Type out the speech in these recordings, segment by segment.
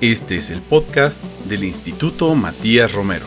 Este es el podcast del Instituto Matías Romero.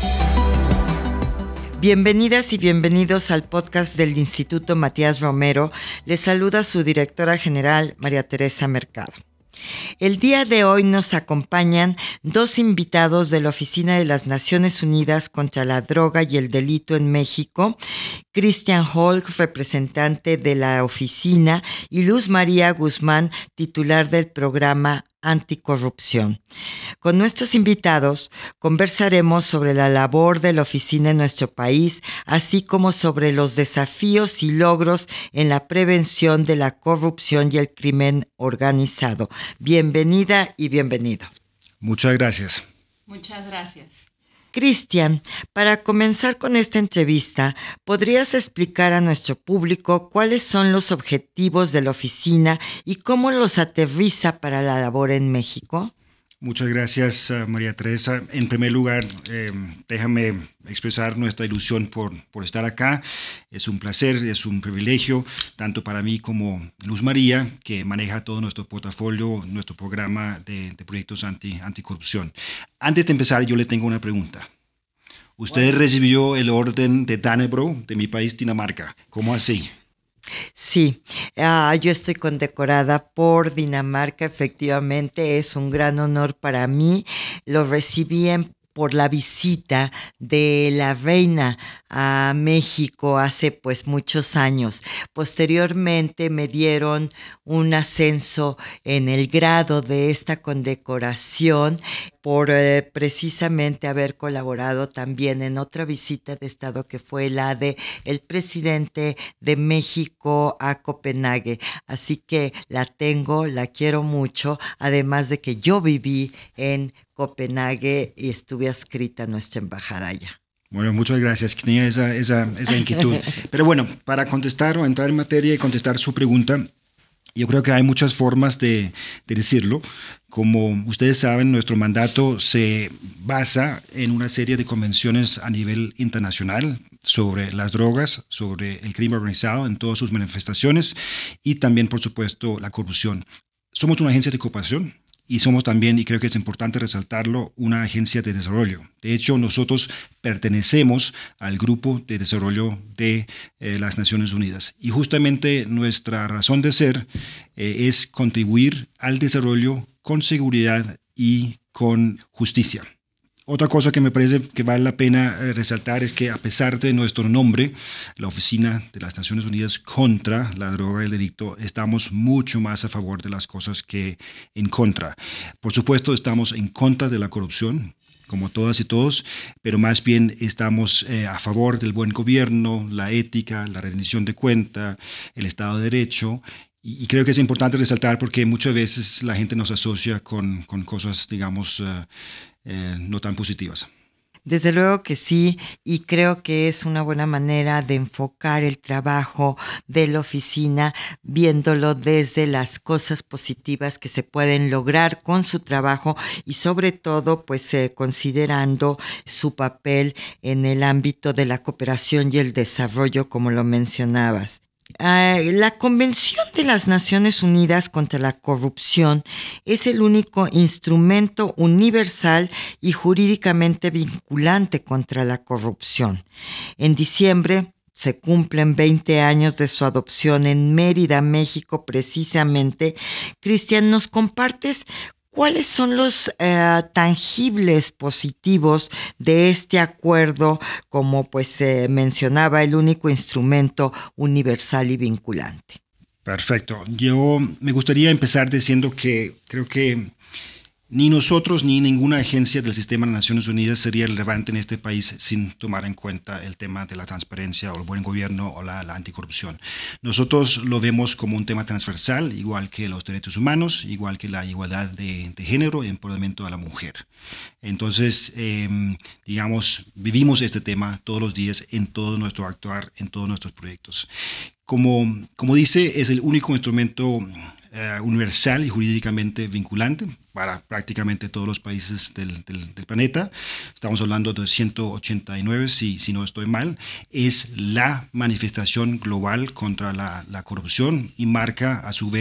Bienvenidas y bienvenidos al podcast del Instituto Matías Romero. Les saluda su directora general, María Teresa Mercado. El día de hoy nos acompañan dos invitados de la Oficina de las Naciones Unidas contra la Droga y el Delito en México, Christian Holk, representante de la oficina, y Luz María Guzmán, titular del programa Anticorrupción. Con nuestros invitados conversaremos sobre la labor de la oficina en nuestro país, así como sobre los desafíos y logros en la prevención de la corrupción y el crimen organizado. Bienvenida y bienvenido. Muchas gracias. Muchas gracias. Christian, para comenzar con esta entrevista, ¿podrías explicar a nuestro público cuáles son los objetivos de la oficina y cómo los aterriza para la labor en México? Muchas gracias, María Teresa. En primer lugar, déjame expresar nuestra ilusión por estar acá. Es un placer, es un privilegio, tanto para mí como Luz María, que maneja todo nuestro portafolio, nuestro programa de proyectos anticorrupción. Antes de empezar, yo le tengo una pregunta. Usted recibió el orden de Dannebrog de mi país, Dinamarca. ¿Cómo así? Sí, yo estoy condecorada por Dinamarca, efectivamente, es un gran honor para mí. Lo recibí por la visita de la reina a México hace pues muchos años. Posteriormente me dieron un ascenso en el grado de esta condecoración por precisamente haber colaborado también en otra visita de Estado que fue la de el presidente de México a Copenhague. Así que la tengo, la quiero mucho, además de que yo viví en Copenhague y estuve adscrita a nuestra embajada allá. Bueno, muchas gracias. Tenía esa inquietud. Pero bueno, para contestar o entrar en materia y contestar su pregunta, yo creo que hay muchas formas de decirlo. Como ustedes saben, nuestro mandato se basa en una serie de convenciones a nivel internacional sobre las drogas, sobre el crimen organizado en todas sus manifestaciones y también, por supuesto, la corrupción. Somos una agencia de cooperación. Y somos también, y creo que es importante resaltarlo, una agencia de desarrollo. De hecho, nosotros pertenecemos al Grupo de Desarrollo de las Naciones Unidas. Y justamente nuestra razón de ser es contribuir al desarrollo con seguridad y con justicia. Otra cosa que me parece que vale la pena resaltar es que a pesar de nuestro nombre, la Oficina de las Naciones Unidas contra la Droga y el Delito, estamos mucho más a favor de las cosas que en contra. Por supuesto, estamos en contra de la corrupción, como todas y todos, pero más bien estamos a favor del buen gobierno, la ética, la rendición de cuenta, el Estado de Derecho. Y creo que es importante resaltar porque muchas veces la gente nos asocia con cosas, digamos, no tan positivas. Desde luego que sí, y creo que es una buena manera de enfocar el trabajo de la oficina, viéndolo desde las cosas positivas que se pueden lograr con su trabajo y sobre todo pues considerando su papel en el ámbito de la cooperación y el desarrollo, como lo mencionabas. La Convención de las Naciones Unidas contra la Corrupción es el único instrumento universal y jurídicamente vinculante contra la corrupción. En diciembre se cumplen 20 años de su adopción en Mérida, México, precisamente. Christian, ¿nos compartes cuáles son los tangibles positivos de este acuerdo, como pues mencionaba, el único instrumento universal y vinculante? Perfecto. Yo me gustaría empezar diciendo que creo que ni nosotros ni ninguna agencia del sistema de Naciones Unidas sería relevante en este país sin tomar en cuenta el tema de la transparencia o el buen gobierno o la anticorrupción. Nosotros lo vemos como un tema transversal, igual que los derechos humanos, igual que la igualdad de género y empoderamiento de la mujer. Entonces, digamos, vivimos este tema todos los días en todo nuestro actuar, en todos nuestros proyectos. Como dice, es el único instrumento universal y jurídicamente vinculante para prácticamente todos los países del planeta. Estamos hablando de 189, si no estoy mal. Es la manifestación global contra la corrupción y marca a su vez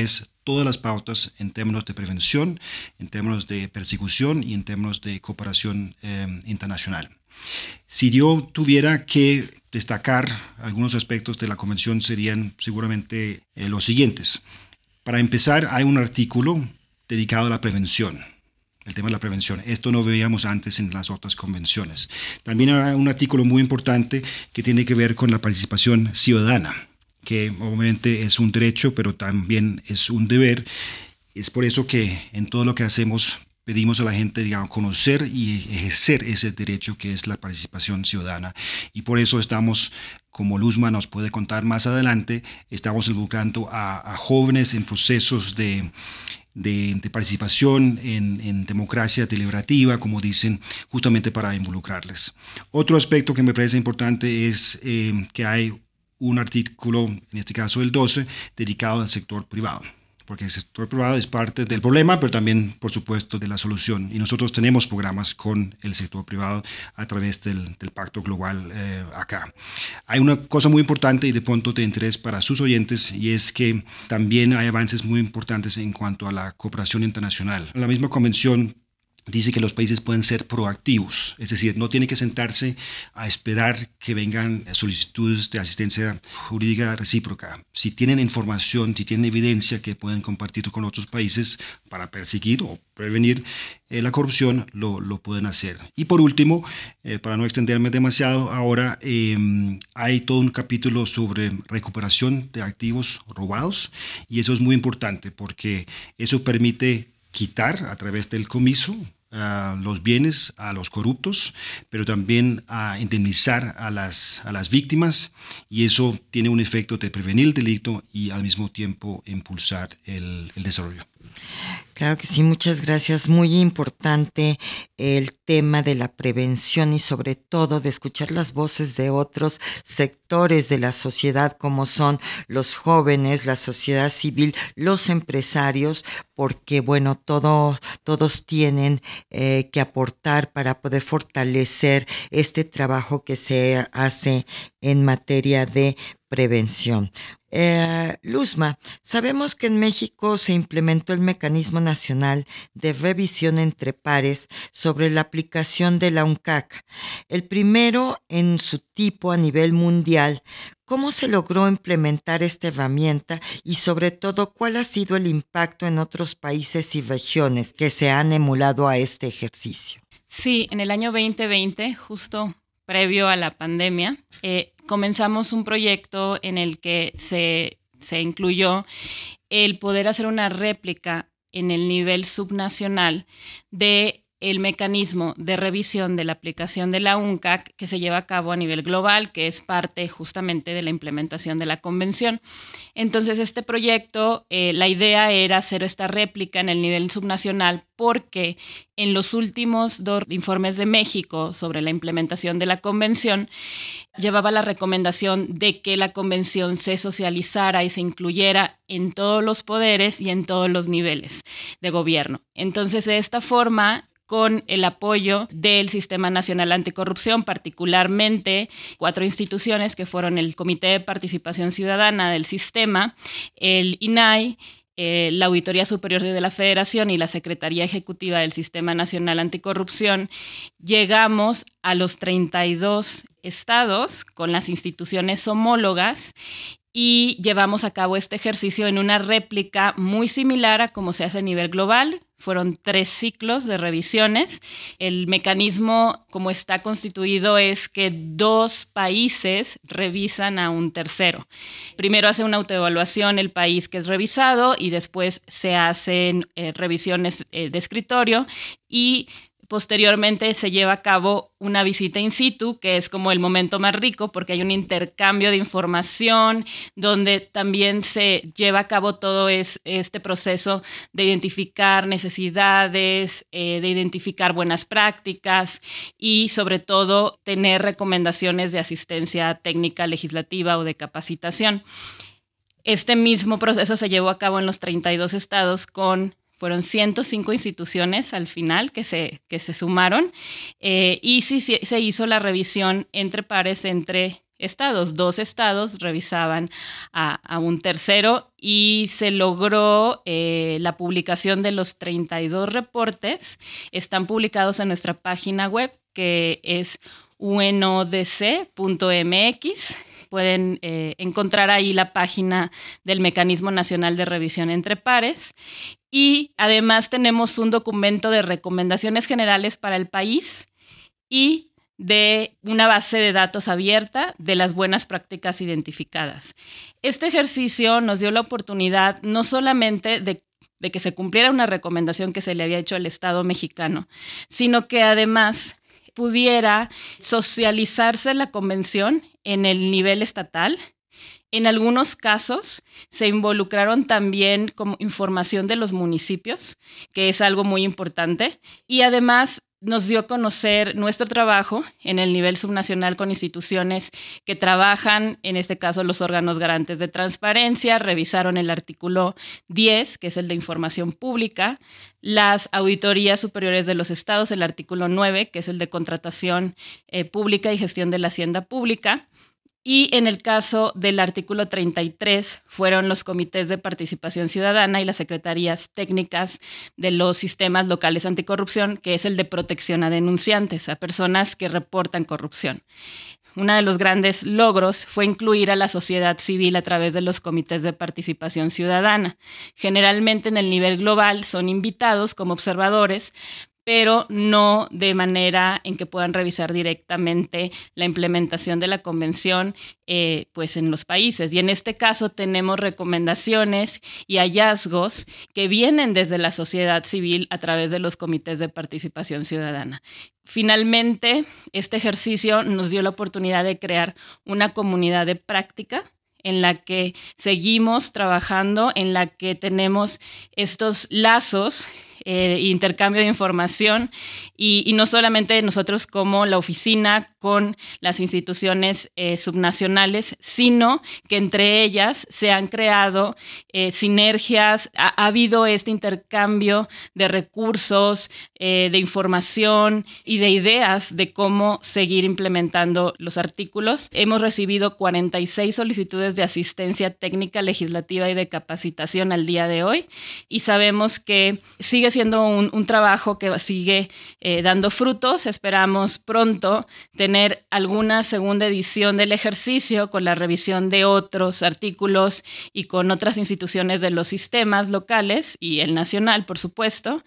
todas las pautas en términos de prevención, en términos de persecución y en términos de cooperación internacional. Si yo tuviera que destacar algunos aspectos de la convención, serían seguramente los siguientes. Para empezar, hay un artículo dedicado a la prevención. El tema de la prevención. Esto no veíamos antes en las otras convenciones. También hay un artículo muy importante que tiene que ver con la participación ciudadana, que obviamente es un derecho, pero también es un deber. Es por eso que en todo lo que hacemos pedimos a la gente, digamos, conocer y ejercer ese derecho que es la participación ciudadana. Y por eso estamos, como Luzma nos puede contar más adelante, estamos involucrando a jóvenes en procesos de participación en democracia deliberativa, como dicen, justamente para involucrarles. Otro aspecto que me parece importante es que hay un artículo, en este caso el 12, dedicado al sector privado, porque el sector privado es parte del problema, pero también, por supuesto, de la solución. Y nosotros tenemos programas con el sector privado a través del Pacto Global acá. Hay una cosa muy importante y de punto de interés para sus oyentes, y es que también hay avances muy importantes en cuanto a la cooperación internacional. La misma convención dice que los países pueden ser proactivos, es decir, no tienen que sentarse a esperar que vengan solicitudes de asistencia jurídica recíproca. Si tienen información, si tienen evidencia que pueden compartir con otros países para perseguir o prevenir la corrupción, lo pueden hacer. Y por último, para no extenderme demasiado, ahora hay todo un capítulo sobre recuperación de activos robados, y eso es muy importante porque eso permite quitar a través del comiso los bienes a los corruptos, pero también a indemnizar a las víctimas, y eso tiene un efecto de prevenir el delito y al mismo tiempo impulsar el desarrollo. Claro que sí, muchas gracias. Muy importante el tema de la prevención y sobre todo de escuchar las voces de otros sectores de la sociedad, como son los jóvenes, la sociedad civil, los empresarios, porque bueno, todos tienen que aportar para poder fortalecer este trabajo que se hace en materia de prevención. Luzma, sabemos que en México se implementó el Mecanismo Nacional de Revisión entre Pares sobre la aplicación de la UNCAC, el primero en su tipo a nivel mundial. ¿Cómo se logró implementar esta herramienta y sobre todo cuál ha sido el impacto en otros países y regiones que se han emulado a este ejercicio? Sí, en el año 2020, justo previo a la pandemia, comenzamos un proyecto en el que se incluyó el poder hacer una réplica en el nivel subnacional de el mecanismo de revisión de la aplicación de la UNCAC que se lleva a cabo a nivel global, que es parte justamente de la implementación de la convención. Entonces, este proyecto, la idea era hacer esta réplica en el nivel subnacional porque en los últimos 2 informes de México sobre la implementación de la convención llevaba la recomendación de que la convención se socializara y se incluyera en todos los poderes y en todos los niveles de gobierno. Entonces, de esta forma, con el apoyo del Sistema Nacional Anticorrupción, particularmente 4 instituciones que fueron el Comité de Participación Ciudadana del Sistema, el INAI, la Auditoría Superior de la Federación y la Secretaría Ejecutiva del Sistema Nacional Anticorrupción, llegamos a los 32 estados con las instituciones homólogas y llevamos a cabo este ejercicio en una réplica muy similar a como se hace a nivel global. Fueron 3 ciclos de revisiones. El mecanismo, como está constituido, es que 2 países revisan a un tercero. Primero hace una autoevaluación el país que es revisado y después se hacen revisiones de escritorio y posteriormente se lleva a cabo una visita in situ, que es como el momento más rico porque hay un intercambio de información donde también se lleva a cabo todo este proceso de identificar necesidades, de identificar buenas prácticas y sobre todo tener recomendaciones de asistencia técnica legislativa o de capacitación. Este mismo proceso se llevó a cabo en los 32 estados fueron 105 instituciones al final que se sumaron y sí se hizo la revisión entre pares entre estados. 2 estados revisaban a un tercero y se logró la publicación de los 32 reportes. Están publicados en nuestra página web, que es unodc.mx. Pueden encontrar ahí la página del Mecanismo Nacional de Revisión entre Pares. Y además tenemos un documento de recomendaciones generales para el país y de una base de datos abierta de las buenas prácticas identificadas. Este ejercicio nos dio la oportunidad no solamente de que se cumpliera una recomendación que se le había hecho al Estado mexicano, sino que además pudiera socializarse la convención en el nivel estatal. En algunos casos se involucraron también como información de los municipios, que es algo muy importante, y además nos dio a conocer nuestro trabajo en el nivel subnacional con instituciones que trabajan, en este caso los órganos garantes de transparencia, revisaron el artículo 10, que es el de información pública, las auditorías superiores de los estados, el artículo 9, que es el de contratación pública y gestión de la hacienda pública. Y en el caso del artículo 33 fueron los comités de participación ciudadana y las secretarías técnicas de los sistemas locales anticorrupción, que es el de protección a denunciantes, a personas que reportan corrupción. Uno de los grandes logros fue incluir a la sociedad civil a través de los comités de participación ciudadana. Generalmente en el nivel global son invitados como observadores, pero no de manera en que puedan revisar directamente la implementación de la convención pues en los países. Y en este caso tenemos recomendaciones y hallazgos que vienen desde la sociedad civil a través de los comités de participación ciudadana. Finalmente, este ejercicio nos dio la oportunidad de crear una comunidad de práctica en la que seguimos trabajando, en la que tenemos estos lazos, intercambio de información y no solamente nosotros como la oficina con las instituciones subnacionales, sino que entre ellas se han creado sinergias, ha habido este intercambio de recursos, de información y de ideas de cómo seguir implementando los artículos. Hemos recibido 46 solicitudes de asistencia técnica, legislativa y de capacitación al día de hoy y sabemos que sigue siendo un trabajo que sigue dando frutos. Esperamos pronto tener alguna segunda edición del ejercicio con la revisión de otros artículos y con otras instituciones de los sistemas locales y el nacional, por supuesto,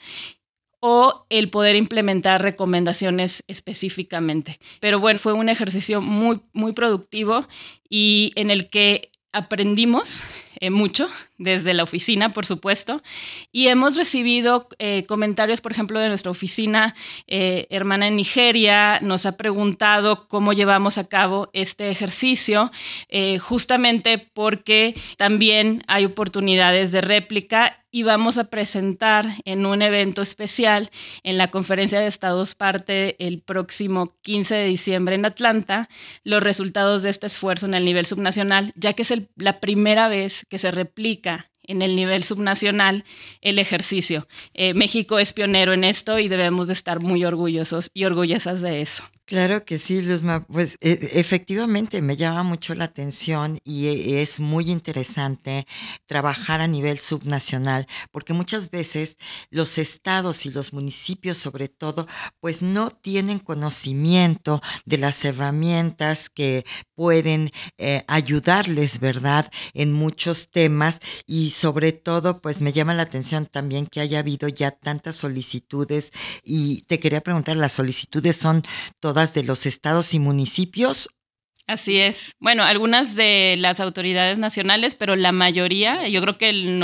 o el poder implementar recomendaciones específicamente. Pero bueno, fue un ejercicio muy, muy productivo y en el que aprendimos mucho desde la oficina, por supuesto, y hemos recibido comentarios, por ejemplo, de nuestra oficina hermana en Nigeria, nos ha preguntado cómo llevamos a cabo este ejercicio, justamente porque también hay oportunidades de réplica y vamos a presentar en un evento especial en la Conferencia de Estados Parte el próximo 15 de diciembre en Atlanta los resultados de este esfuerzo en el nivel subnacional, ya que es la primera vez que se replica en el nivel subnacional el ejercicio. México es pionero en esto y debemos de estar muy orgullosos y orgullosas de eso. Claro que sí, Luzma. Pues efectivamente me llama mucho la atención y es muy interesante trabajar a nivel subnacional, porque muchas veces los estados y los municipios, sobre todo, pues no tienen conocimiento de las herramientas que pueden ayudarles, ¿verdad?, en muchos temas y sobre todo, pues me llama la atención también que haya habido ya tantas solicitudes y te quería preguntar, ¿las solicitudes son todas de los estados y municipios? Así es. Bueno, algunas de las autoridades nacionales, pero la mayoría, yo creo que el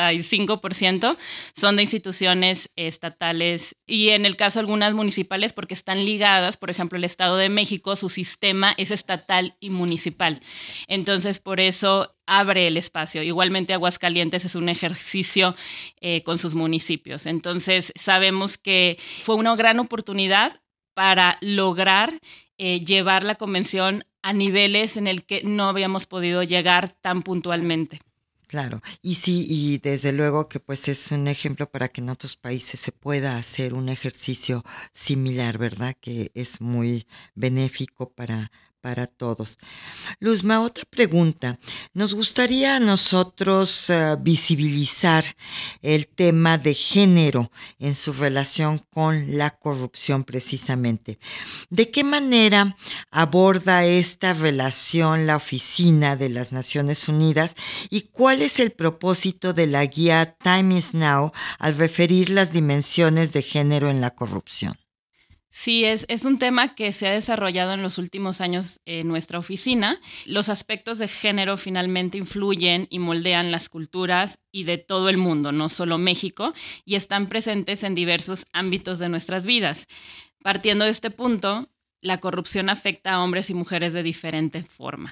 95% son de instituciones estatales y en el caso algunas municipales porque están ligadas, por ejemplo, el Estado de México, su sistema es estatal y municipal. Entonces, por eso abre el espacio. Igualmente Aguascalientes es un ejercicio con sus municipios. Entonces, sabemos que fue una gran oportunidad para lograr llevar la convención a niveles en el que no habíamos podido llegar tan puntualmente. Claro, y sí, y desde luego que pues es un ejemplo para que en otros países se pueda hacer un ejercicio similar, ¿verdad? Que es muy benéfico para todos. Luzma, otra pregunta. Nos gustaría a nosotros visibilizar el tema de género en su relación con la corrupción precisamente. ¿De qué manera aborda esta relación la Oficina de las Naciones Unidas y cuál es el propósito de la guía Time is Now al referir las dimensiones de género en la corrupción? Sí, es un tema que se ha desarrollado en los últimos años en nuestra oficina. Los aspectos de género finalmente influyen y moldean las culturas y de todo el mundo, no solo México, y están presentes en diversos ámbitos de nuestras vidas. Partiendo de este punto, la corrupción afecta a hombres y mujeres de diferente forma.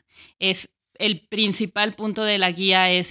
El principal punto de la guía es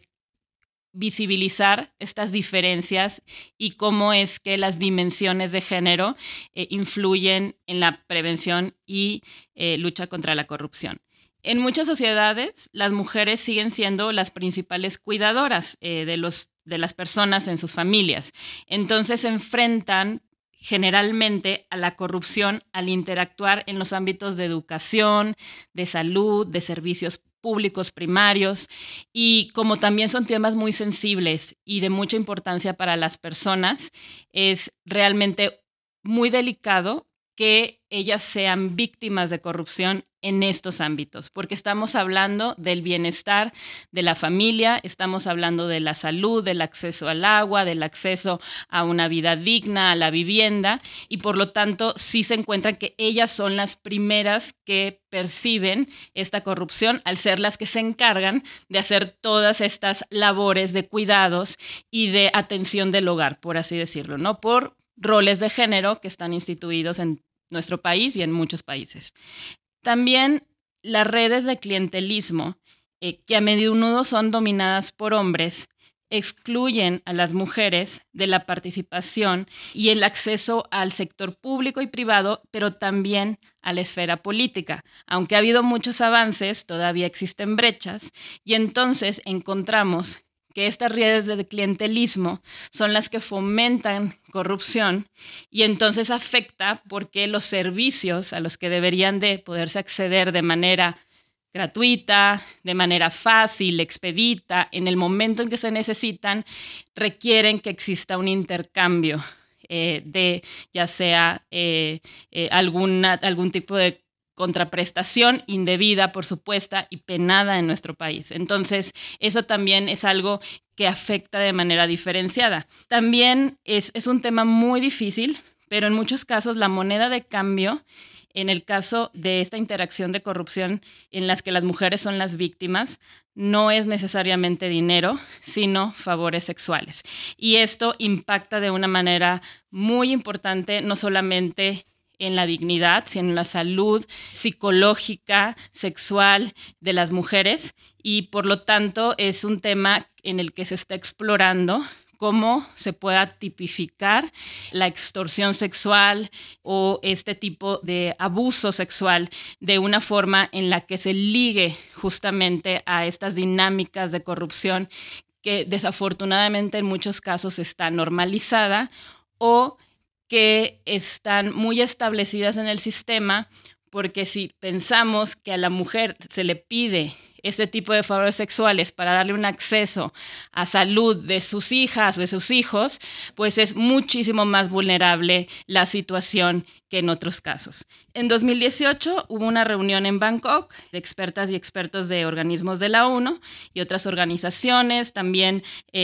visibilizar estas diferencias y cómo es que las dimensiones de género influyen en la prevención y lucha contra la corrupción. En muchas sociedades, las mujeres siguen siendo las principales cuidadoras de las personas en sus familias. Entonces se enfrentan generalmente a la corrupción al interactuar en los ámbitos de educación, de salud, de servicios públicos primarios, y como también son temas muy sensibles y de mucha importancia para las personas, es realmente muy delicado que ellas sean víctimas de corrupción en estos ámbitos, porque estamos hablando del bienestar de la familia, estamos hablando de la salud, del acceso al agua, del acceso a una vida digna, a la vivienda, y por lo tanto sí se encuentran que ellas son las primeras que perciben esta corrupción al ser las que se encargan de hacer todas estas labores de cuidados y de atención del hogar, por así decirlo, ¿no? Por roles de género que están instituidos en nuestro país y en muchos países. También las redes de clientelismo, que a menudo son dominadas por hombres, excluyen a las mujeres de la participación y el acceso al sector público y privado, pero también a la esfera política. Aunque ha habido muchos avances, todavía existen brechas, y entonces encontramos que estas redes de clientelismo son las que fomentan corrupción y entonces afecta porque los servicios a los que deberían de poderse acceder de manera gratuita, de manera fácil, expedita, en el momento en que se necesitan, requieren que exista un intercambio de ya sea algún tipo de contraprestación indebida, por supuesto, y penada en nuestro país. Entonces, eso también es algo que afecta de manera diferenciada. También es un tema muy difícil, pero en muchos casos la moneda de cambio, en el caso de esta interacción de corrupción en las que las mujeres son las víctimas, no es necesariamente dinero, sino favores sexuales. Y esto impacta de una manera muy importante, no solamente en la dignidad, sino en la salud psicológica, sexual de las mujeres, y por lo tanto es un tema en el que se está explorando cómo se pueda tipificar la extorsión sexual o este tipo de abuso sexual de una forma en la que se ligue justamente a estas dinámicas de corrupción que desafortunadamente en muchos casos está normalizada o que están muy establecidas en el sistema, porque si pensamos que a la mujer se le pide este tipo de favores sexuales para darle un acceso a salud de sus hijas, de sus hijos, pues es muchísimo más vulnerable la situación que en otros casos. En 2018 hubo una reunión en Bangkok de expertas y expertos de organismos de la ONU y otras organizaciones, también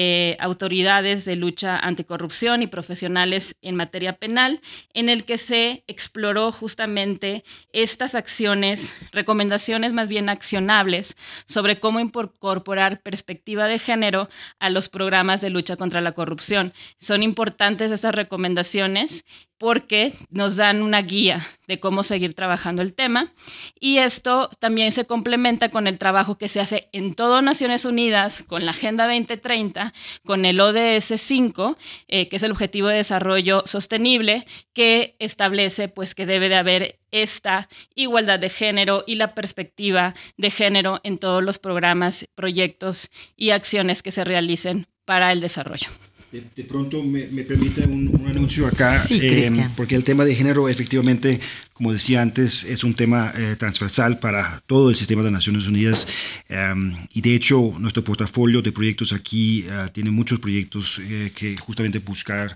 autoridades de lucha anticorrupción y profesionales en materia penal, en el que se exploró justamente estas acciones, recomendaciones más bien accionables sobre cómo incorporar perspectiva de género a los programas de lucha contra la corrupción. Son importantes estas recomendaciones porque nos dan una guía de cómo seguir trabajando el tema. Y esto también se complementa con el trabajo que se hace en todo Naciones Unidas, con la Agenda 2030, con el ODS 5, que es el Objetivo de Desarrollo Sostenible, que establece pues, que debe de haber esta igualdad de género y la perspectiva de género en todos los programas, proyectos y acciones que se realicen para el desarrollo. De pronto me permite un anuncio acá, sí, porque el tema de género efectivamente, como decía antes, es un tema transversal para todo el sistema de Naciones Unidas, y de hecho nuestro portafolio de proyectos aquí tiene muchos proyectos que justamente buscar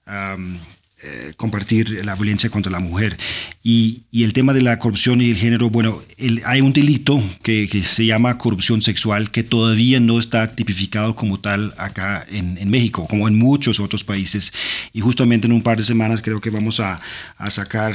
compartir la violencia contra la mujer. Y el tema de la corrupción y el género, bueno, hay un delito que se llama corrupción sexual que todavía no está tipificado como tal acá en México, como en muchos otros países. Y justamente en un par de semanas creo que vamos a sacar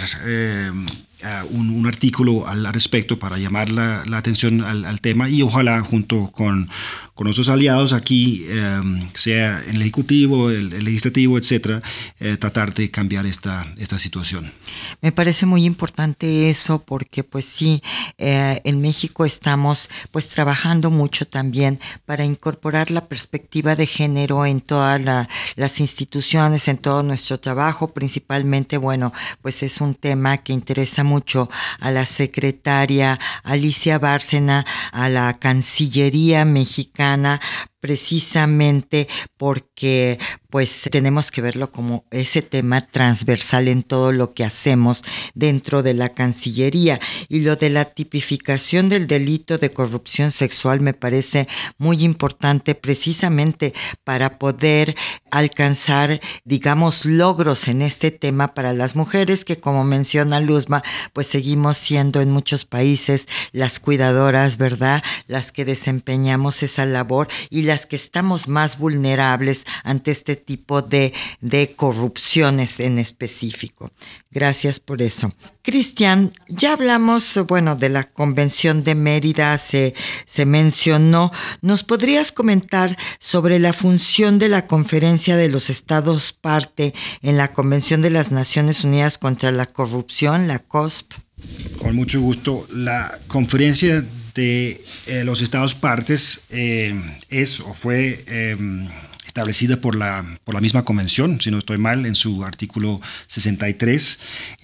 un artículo al respecto para llamar la atención al tema, y ojalá junto con nuestros aliados aquí, sea en el Ejecutivo, el Legislativo, etcétera, tratar de cambiar esta situación. Me parece muy importante eso porque pues sí, en México estamos pues trabajando mucho también para incorporar la perspectiva de género en todas las instituciones, en todo nuestro trabajo. Principalmente, bueno, pues es un tema que interesa mucho a la secretaria Alicia Bárcena, a la Cancillería mexicana, precisamente porque pues tenemos que verlo como ese tema transversal en todo lo que hacemos dentro de la Cancillería. Y lo de la tipificación del delito de corrupción sexual me parece muy importante, precisamente para poder alcanzar, digamos, logros en este tema para las mujeres, que como menciona Luzma, pues seguimos siendo en muchos países las cuidadoras, ¿verdad?, las que desempeñamos esa labor y las que estamos más vulnerables ante este tipo de corrupciones en específico. Gracias por eso. Cristian, ya hablamos, bueno, de la Convención de Mérida, se mencionó. ¿Nos podrías comentar sobre la función de la Conferencia de los Estados parte en la Convención de las Naciones Unidas contra la Corrupción, la COSP? Con mucho gusto. La Conferencia de los Estados partes es o fue establecida por la misma convención, si no estoy mal, en su artículo 63.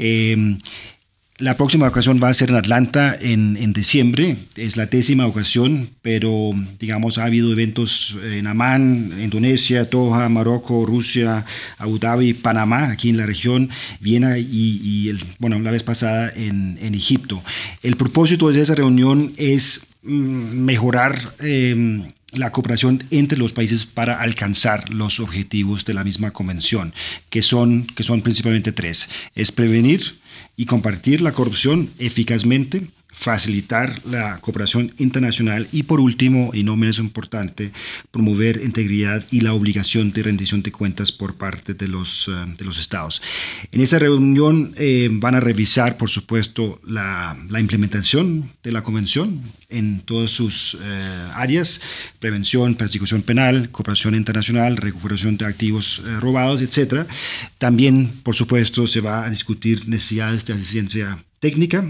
La próxima ocasión va a ser en Atlanta en diciembre, es la 10ª ocasión, pero digamos ha habido eventos en Amán, Indonesia, Doha, Marruecos, Rusia, Abu Dhabi, Panamá, aquí en la región, Viena y la vez pasada en Egipto. El propósito de esa reunión es mejorar la cooperación entre los países para alcanzar los objetivos de la misma convención, que son principalmente 3. Es prevenir y combatir la corrupción eficazmente, facilitar la cooperación internacional y, por último, y no menos importante, promover integridad y la obligación de rendición de cuentas por parte de los estados. En esa reunión van a revisar, por supuesto, la implementación de la convención en todas sus áreas: prevención, persecución penal, cooperación internacional, recuperación de activos robados, etc. También, por supuesto, se va a discutir necesidades de asistencia técnica.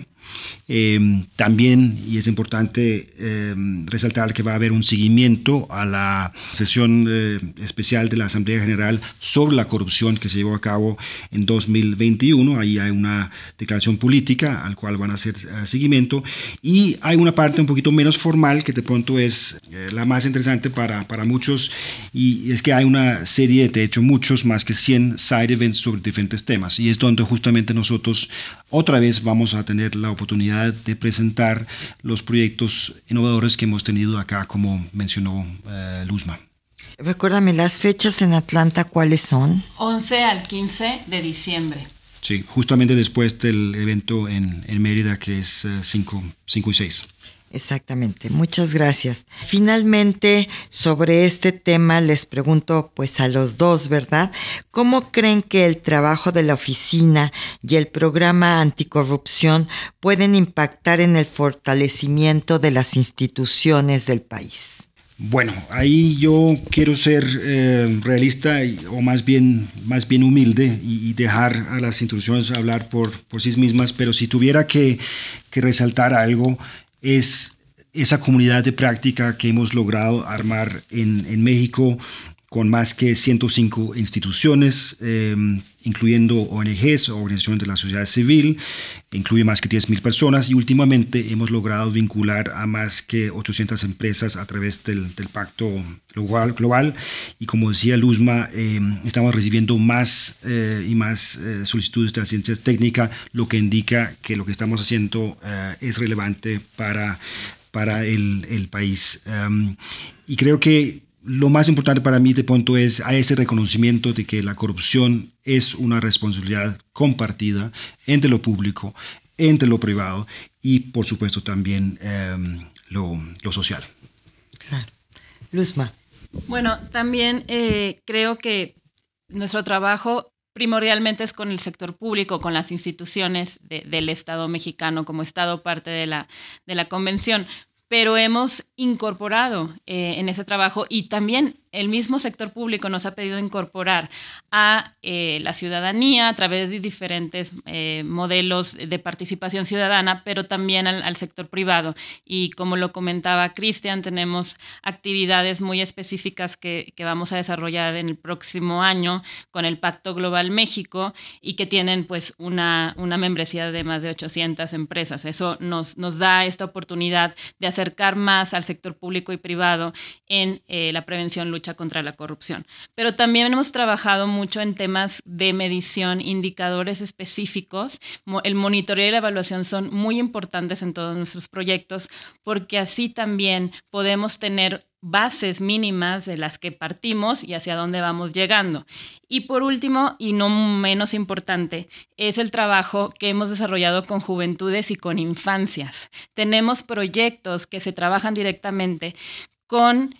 También, y es importante resaltar que va a haber un seguimiento a la sesión especial de la Asamblea General sobre la corrupción que se llevó a cabo en 2021. Ahí hay una declaración política al cual van a hacer seguimiento, y hay una parte un poquito menos formal que de pronto es la más interesante para muchos, y es que hay una serie, de hecho muchos, más que 100 side events sobre diferentes temas, y es donde justamente nosotros otra vez vamos a tener la oportunidad de presentar los proyectos innovadores que hemos tenido acá, como mencionó Luzma. Recuérdame las fechas en Atlanta, ¿cuáles son? 11 al 15 de diciembre. Sí, justamente después del evento en Mérida, que es 5 y 6. Exactamente, muchas gracias. Finalmente, sobre este tema les pregunto pues a los dos, ¿verdad? ¿Cómo creen que el trabajo de la oficina y el programa anticorrupción pueden impactar en el fortalecimiento de las instituciones del país? Bueno, ahí yo quiero ser realista o más bien humilde y dejar a las instituciones hablar por sí mismas, pero si tuviera que resaltar algo, es esa comunidad de práctica que hemos logrado armar en México con más que 105 instituciones, incluyendo ONGs, organizaciones de la sociedad civil, incluye más que 10.000 personas y últimamente hemos logrado vincular a más que 800 empresas a través del Pacto Global y como decía Luzma, estamos recibiendo más y más solicitudes de la ciencia técnica, lo que indica que lo que estamos haciendo es relevante para el país. Y creo que lo más importante para mí de punto es a ese reconocimiento de que la corrupción es una responsabilidad compartida entre lo público, entre lo privado y por supuesto también lo social. Claro. Luzma. Bueno, también creo que nuestro trabajo primordialmente es con el sector público, con las instituciones del Estado mexicano como Estado parte de la Convención, pero hemos incorporado en ese trabajo y también el mismo sector público nos ha pedido incorporar a la ciudadanía a través de diferentes modelos de participación ciudadana, pero también al sector privado. Y como lo comentaba Cristian, tenemos actividades muy específicas que vamos a desarrollar en el próximo año con el Pacto Global México y que tienen pues una membresía de más de 800 empresas. Eso nos da esta oportunidad de acercar más al sector público y privado en la prevención, lucha contra la corrupción. Pero también hemos trabajado mucho en temas de medición, indicadores específicos. El monitoreo y la evaluación son muy importantes en todos nuestros proyectos porque así también podemos tener bases mínimas de las que partimos y hacia dónde vamos llegando. Y por último, y no menos importante, es el trabajo que hemos desarrollado con juventudes y con infancias. Tenemos proyectos que se trabajan directamente con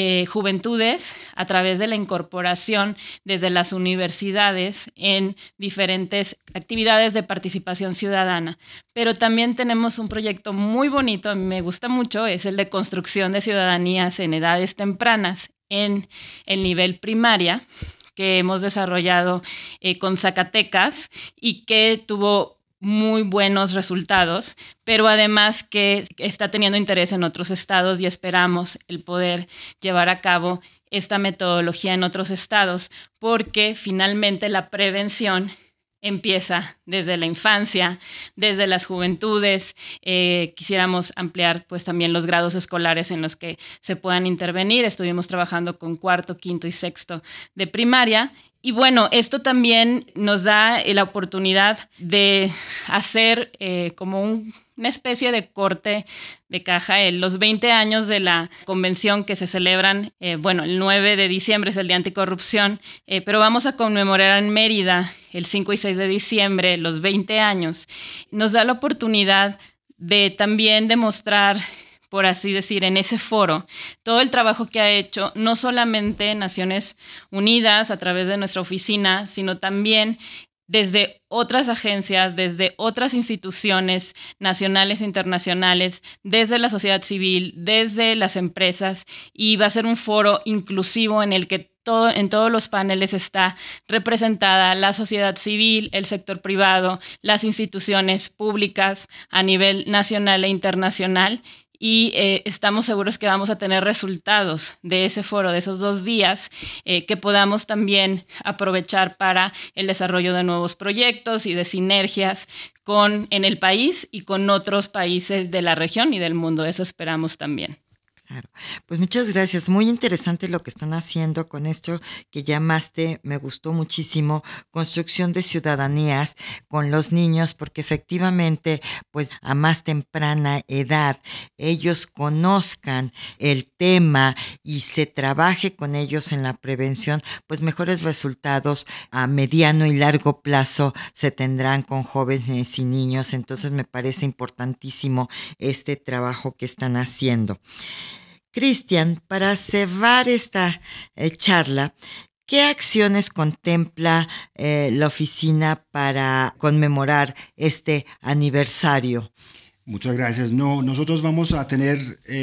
juventudes a través de la incorporación desde las universidades en diferentes actividades de participación ciudadana. Pero también tenemos un proyecto muy bonito, a mí me gusta mucho, es el de construcción de ciudadanías en edades tempranas en el nivel primaria, que hemos desarrollado con Zacatecas y que tuvo muy buenos resultados, pero además que está teniendo interés en otros estados y esperamos el poder llevar a cabo esta metodología en otros estados porque finalmente la prevención empieza desde la infancia, desde las juventudes. Quisiéramos ampliar pues también los grados escolares en los que se puedan intervenir. Estuvimos trabajando con cuarto, quinto y sexto de primaria. Y bueno, esto también nos da la oportunidad de hacer como una especie de corte de caja. Los 20 años de la convención que se celebran, el 9 de diciembre es el Día Anticorrupción, pero vamos a conmemorar en Mérida el 5 y 6 de diciembre los 20 años. Nos da la oportunidad de también demostrar, por así decir, en ese foro, todo el trabajo que ha hecho, no solamente Naciones Unidas a través de nuestra oficina, sino también desde otras agencias, desde otras instituciones nacionales e internacionales, desde la sociedad civil, desde las empresas, y va a ser un foro inclusivo en el que en todos los paneles está representada la sociedad civil, el sector privado, las instituciones públicas a nivel nacional e internacional. Y estamos seguros que vamos a tener resultados de ese foro, de esos 2 días, que podamos también aprovechar para el desarrollo de nuevos proyectos y de sinergias en el país y con otros países de la región y del mundo. Eso esperamos también. Claro, pues muchas gracias. Muy interesante lo que están haciendo con esto que llamaste, me gustó muchísimo, construcción de ciudadanías con los niños, porque efectivamente, pues a más temprana edad, ellos conozcan el tema y se trabaje con ellos en la prevención, pues mejores resultados a mediano y largo plazo se tendrán con jóvenes y niños. Entonces me parece importantísimo este trabajo que están haciendo. Cristian, para cerrar esta charla, ¿qué acciones contempla la oficina para conmemorar este aniversario? Muchas gracias. Nosotros vamos a tener,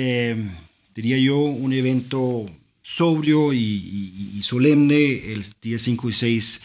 diría yo, un evento sobrio y solemne el día 5 y 6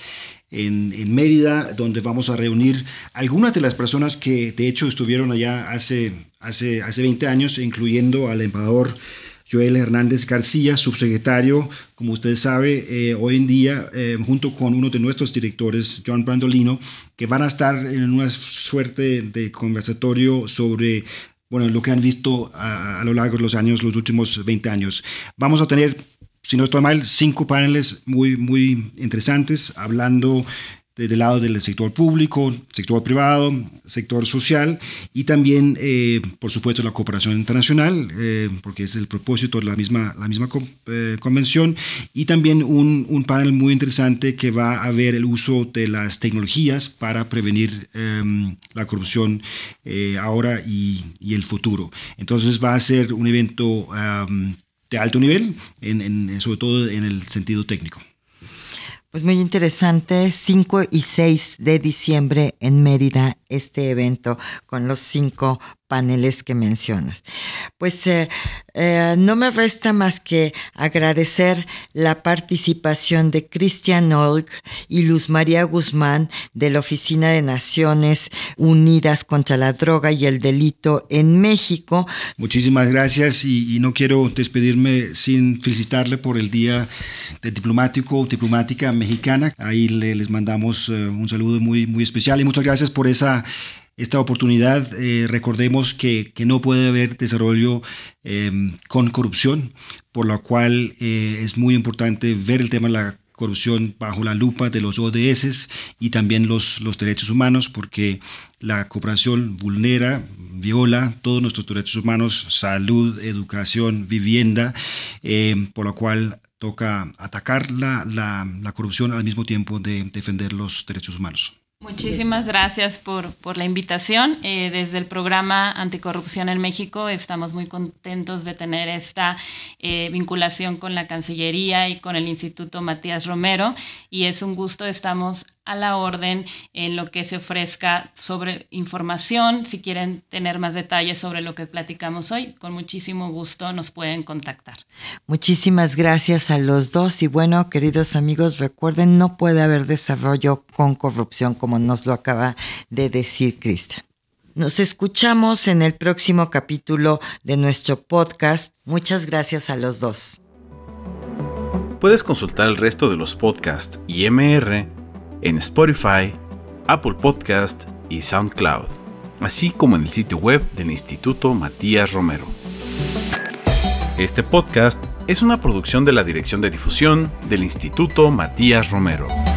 en Mérida, donde vamos a reunir algunas de las personas que de hecho estuvieron allá hace 20 años, incluyendo al embajador Joel Hernández García, subsecretario, como usted sabe, hoy en día, junto con uno de nuestros directores, John Brandolino, que van a estar en una suerte de conversatorio sobre lo que han visto a lo largo de los años, los últimos 20 años. Vamos a tener, si no estoy mal, 5 paneles muy, muy interesantes, hablando del lado del sector público, sector privado, sector social y también, por supuesto, la cooperación internacional, porque es el propósito de la misma convención, y también un panel muy interesante que va a ver el uso de las tecnologías para prevenir la corrupción ahora y el futuro. Entonces va a ser un evento de alto nivel, sobre todo en el sentido técnico. Pues muy interesante, 5 y 6 de diciembre en Mérida, este evento con los 5 paneles que mencionas. Pues no me resta más que agradecer la participación de Cristian Olg y Luz María Guzmán de la Oficina de Naciones Unidas contra la Droga y el Delito en México. Muchísimas gracias y no quiero despedirme sin felicitarle por el Día del Diplomática Mexicana. Ahí les mandamos un saludo muy, muy especial y muchas gracias por esta oportunidad. Recordemos que no puede haber desarrollo con corrupción, por lo cual es muy importante ver el tema de la corrupción bajo la lupa de los ODS y también los derechos humanos, porque la cooperación viola todos nuestros derechos humanos, salud, educación, vivienda, por lo cual toca atacar la corrupción al mismo tiempo de defender los derechos humanos. Muchísimas gracias por la invitación. Desde el programa Anticorrupción en México estamos muy contentos de tener esta vinculación con la Cancillería y con el Instituto Matías Romero, y es un gusto. Estamos a la orden en lo que se ofrezca sobre información. Si quieren tener más detalles sobre lo que platicamos hoy, con muchísimo gusto nos pueden contactar. Muchísimas gracias a los dos y bueno, queridos amigos, recuerden, no puede haber desarrollo con corrupción, como nos lo acaba de decir Cristian. Nos escuchamos en el próximo capítulo de nuestro podcast. Muchas gracias a los dos. Puedes consultar el resto de los podcasts y MR en Spotify, Apple Podcast y SoundCloud, así como en el sitio web del Instituto Matías Romero. Este podcast es una producción de la Dirección de Difusión del Instituto Matías Romero.